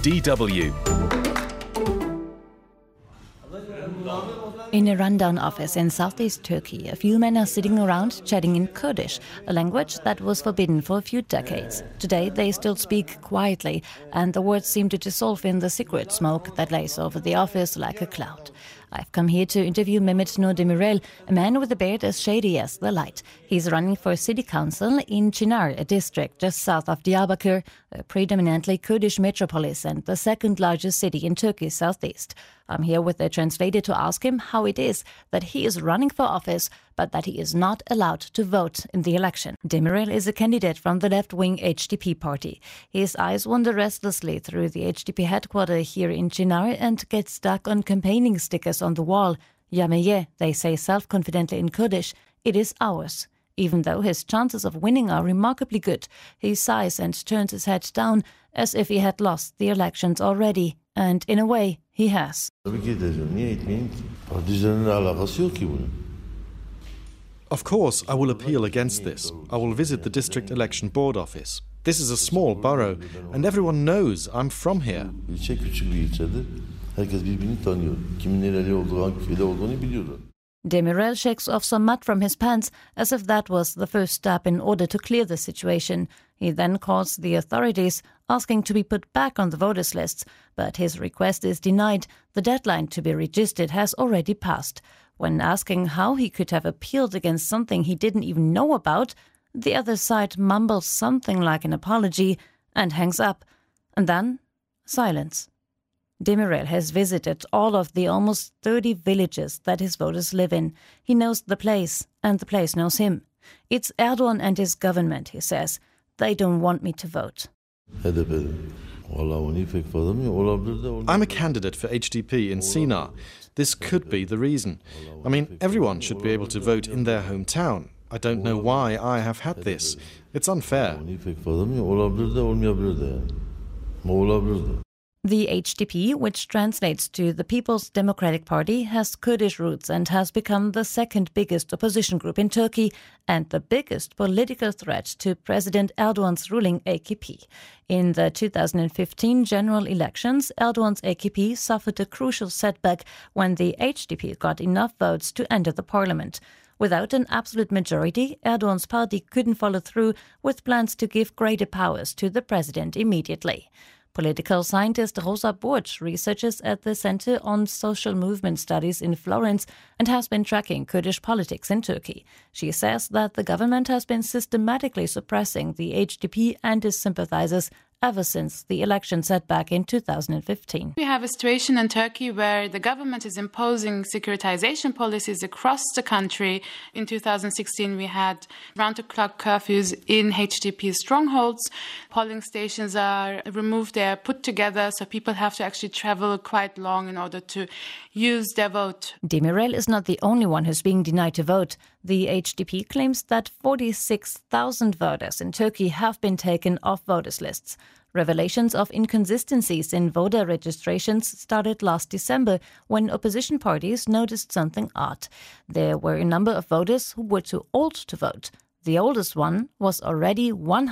DW. In a rundown office in southeast Turkey, a few men are sitting around chatting in Kurdish, a language that was forbidden for a few decades. Today they still speak quietly, and the words seem to dissolve in the cigarette smoke that lays over the office like a cloud. I've come here to interview Mehmet Nur Demirel, a man with a beard as shady as the light. He's running for city council in Çınar, a district just south of Diyarbakir, a predominantly Kurdish metropolis and the second largest city in Turkey's southeast. I'm here with a translator to ask him how it is that he is running for office, but that he is not allowed to vote in the election. Demirel is a candidate from the left-wing HDP party. His eyes wander restlessly through the HDP headquarters here in Çınar and get stuck on campaigning stickers on the wall. Yameye, they say self-confidently in Kurdish, it is ours. Even though his chances of winning are remarkably good, he sighs and turns his head down as if he had lost the elections already. And in a way, he has. Of course, I will appeal against this. I will visit the District Election Board office. This is a small borough, and everyone knows I'm from here. Demirel shakes off some mud from his pants as if that was the first step in order to clear the situation. He then calls the authorities, asking to be put back on the voters' lists, but his request is denied. The deadline to be registered has already passed. When asking how he could have appealed against something he didn't even know about, the other side mumbles something like an apology and hangs up. And then, silence. Demirel has visited all of the almost 30 villages that his voters live in. He knows the place, and the place knows him. It's Erdogan and his government, he says. They don't want me to vote. I'm a candidate for HDP in Çınar. This could be the reason. I mean, everyone should be able to vote in their hometown. I don't know why I have had this. It's unfair. The HDP, which translates to the People's Democratic Party, has Kurdish roots and has become the second biggest opposition group in Turkey and the biggest political threat to President Erdogan's ruling AKP. In the 2015 general elections, Erdogan's AKP suffered a crucial setback when the HDP got enough votes to enter the parliament. Without an absolute majority, Erdogan's party couldn't follow through with plans to give greater powers to the president immediately. Political scientist Rosa Burch researches at the Center on Social Movement Studies in Florence and has been tracking Kurdish politics in Turkey. She says that the government has been systematically suppressing the HDP and its sympathizers ever since the election setback in 2015. We have a situation in Turkey where the government is imposing securitization policies across the country. In 2016, we had round-the-clock curfews in HDP strongholds. Polling stations are removed, they are put together, so people have to actually travel quite long in order to use their vote. Demirel is not the only one who's being denied to vote. The HDP claims that 46,000 voters in Turkey have been taken off voters' lists. Revelations of inconsistencies in voter registrations started last December when opposition parties noticed something odd. There were a number of voters who were too old to vote. The oldest one was already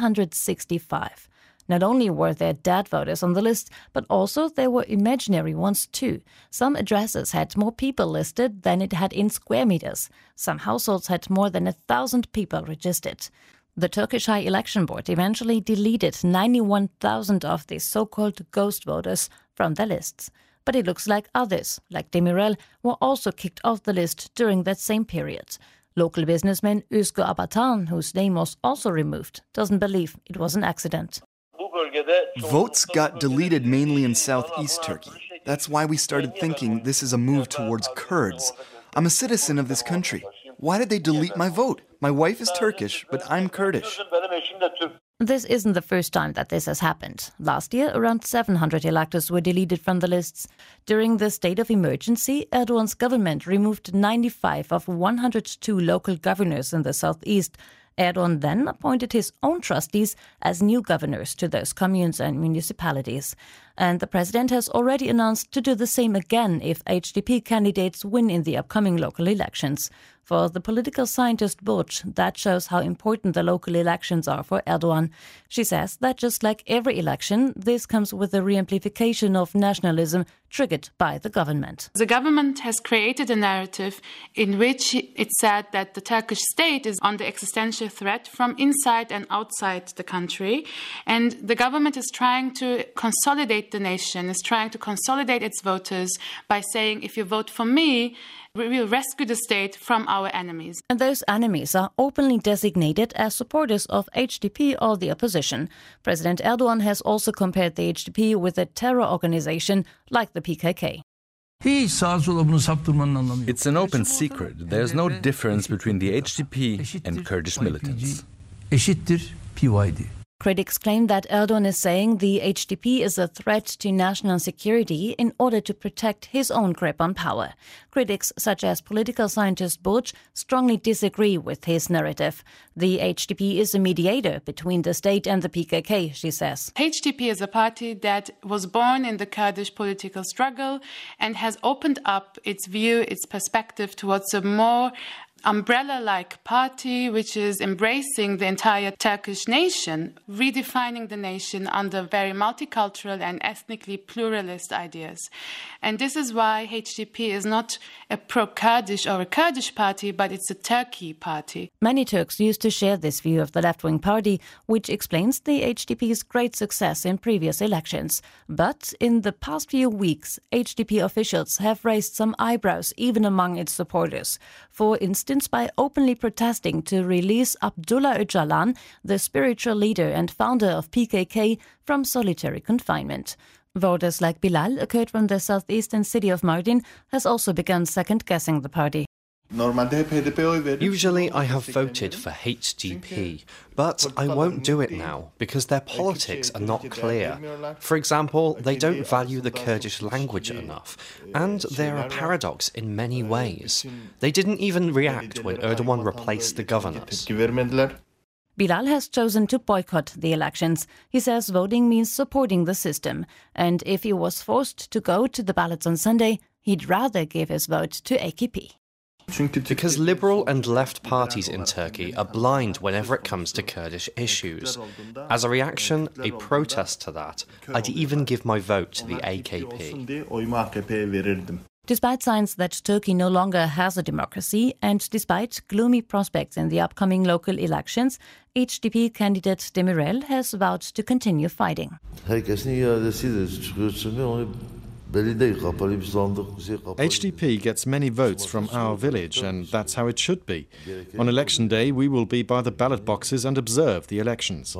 165. Not only were there dead voters on the list, but also there were imaginary ones too. Some addresses had more people listed than it had in square meters. Some households had more than 1,000 people registered. The Turkish High Election Board eventually deleted 91,000 of these so-called ghost voters from their lists. But it looks like others, like Demirel, were also kicked off the list during that same period. Local businessman Özgür Abatan, whose name was also removed, doesn't believe it was an accident. Votes got deleted mainly in southeast Turkey. That's why we started thinking this is a move towards Kurds. I'm a citizen of this country. Why did they delete my vote? My wife is Turkish, but I'm Kurdish. This isn't the first time that this has happened. Last year, around 700 electors were deleted from the lists. During the state of emergency, Erdogan's government removed 95 of 102 local governors in the southeast. Erdogan then appointed his own trustees as new governors to those communes and municipalities. And the president has already announced to do the same again if HDP candidates win in the upcoming local elections. For the political scientist Burç, that shows how important the local elections are for Erdogan. She says that just like every election, this comes with a re-amplification of nationalism triggered by the government. The government has created a narrative in which it said that the Turkish state is under existential threat from inside and outside the country. And the government is trying to consolidate the nation, is trying to consolidate its voters by saying, if you vote for me, we will rescue the state from our enemies. And those enemies are openly designated as supporters of HDP or the opposition. President Erdogan has also compared the HDP with a terror organization like the PKK. It's an open secret. There's no difference between the HDP and Kurdish militants. Critics claim that Erdogan is saying the HDP is a threat to national security in order to protect his own grip on power. Critics, such as political scientist Burç, strongly disagree with his narrative. The HDP is a mediator between the state and the PKK, she says. HDP is a party that was born in the Kurdish political struggle and has opened up its view, its perspective towards a more umbrella-like party which is embracing the entire Turkish nation, redefining the nation under very multicultural and ethnically pluralist ideas. And this is why HDP is not a pro-Kurdish or a Kurdish party, but it's a Turkey party. Many Turks used to share this view of the left-wing party, which explains the HDP's great success in previous elections. But in the past few weeks, HDP officials have raised some eyebrows even among its supporters. For instance, by openly protesting to release Abdullah Öcalan, the spiritual leader and founder of PKK, from solitary confinement. Voters like Bilal, a Kurd from the southeastern city of Mardin, has also begun second-guessing the party. Usually I have voted for HDP, but I won't do it now because their politics are not clear. For example, they don't value the Kurdish language enough, and they're a paradox in many ways. They didn't even react when Erdogan replaced the governors. Bilal has chosen to boycott the elections. He says voting means supporting the system, and if he was forced to go to the ballots on Sunday, he'd rather give his vote to AKP. Because liberal and left parties in Turkey are blind whenever it comes to Kurdish issues. As a reaction, a protest to that, I'd even give my vote to the AKP. Despite signs that Turkey no longer has a democracy and despite gloomy prospects in the upcoming local elections, HDP candidate Demirel has vowed to continue fighting. HDP gets many votes from our village, and that's how it should be. On election day, we will be by the ballot boxes and observe the elections.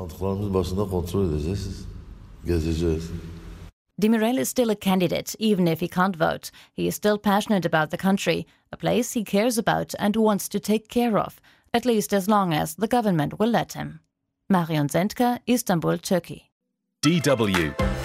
Demirel is still a candidate, even if he can't vote. He is still passionate about the country, a place he cares about and wants to take care of, at least as long as the government will let him. Marion Zentker, Istanbul, Turkey. DW